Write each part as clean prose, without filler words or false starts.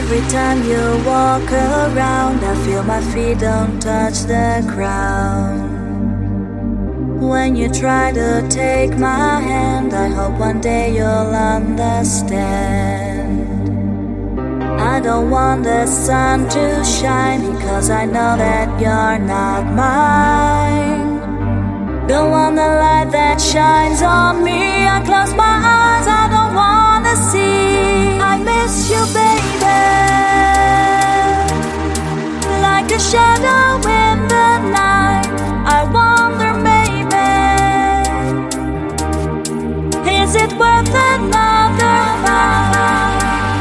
Every time you walk around, I feel my feet don't touch the ground. When you try to take my hand, I hope one day you'll understand. I don't want the sun to shine because I know that you're not mine. Don't want the light that shines on me. I close my eyes, I don't wanna see. I miss you, baby, like a shadow in the night. I wonder, maybe, is it worth another fight?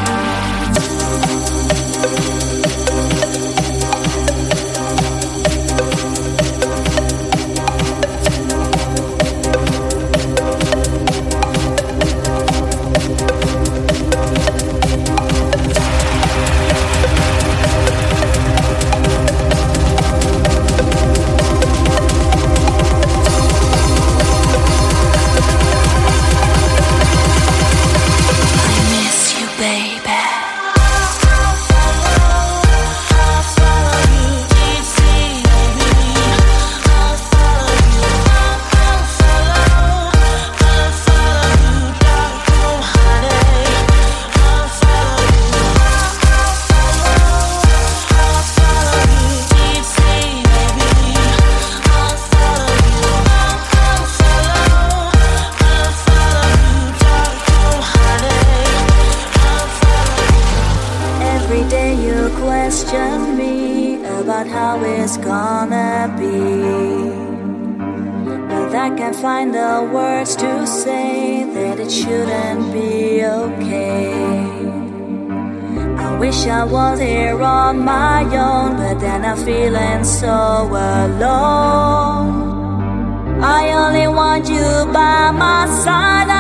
Every day you question me about how it's gonna be, but I can't find the words to say that it shouldn't be okay. I wish I was here on my own, but then I'm feeling so alone. I only want you by my side.